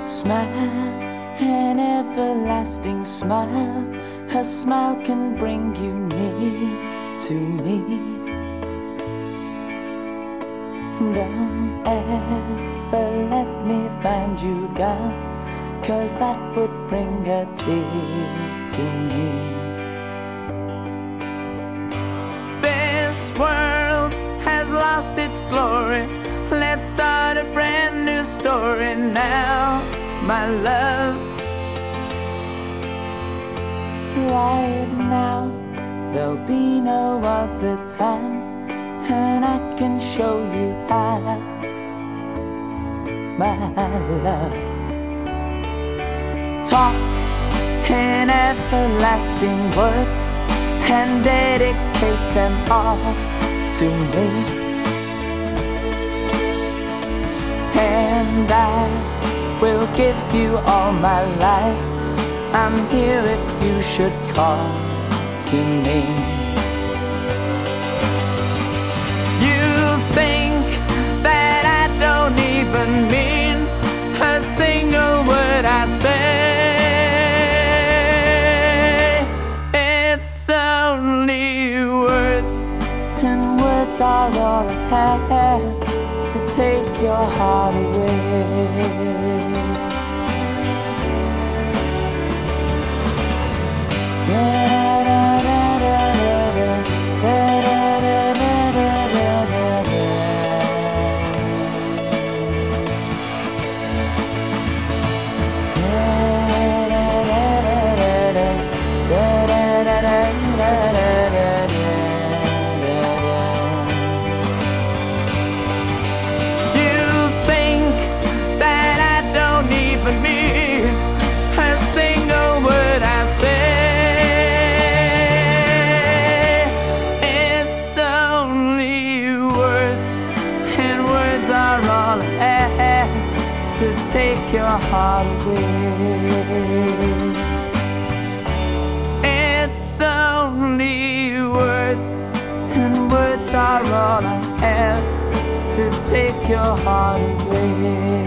Smile, an everlasting smile. Her smile can bring you near to me. Don't ever let me find you gone, 'cause that would bring a tear to me. This world has lost its glory. Let's start a brand new story now, my love. Right now, there'll be no other time, and I can show you how, my love. Talk in everlasting words and dedicate them all to me, and I will give you all my life. I'm here if you should call to me. You think that I don't even mean a single word I say. It's only words, and words are all I have to take your heart away. To take your heart away. It's only words, and words are all I have to take your heart away.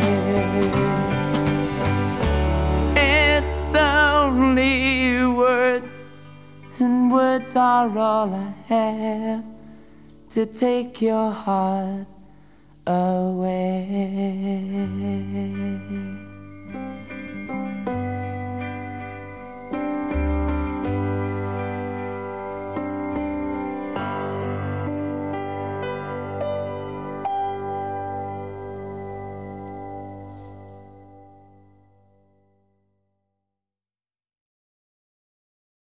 It's only words, and words are all I have to take your heart away.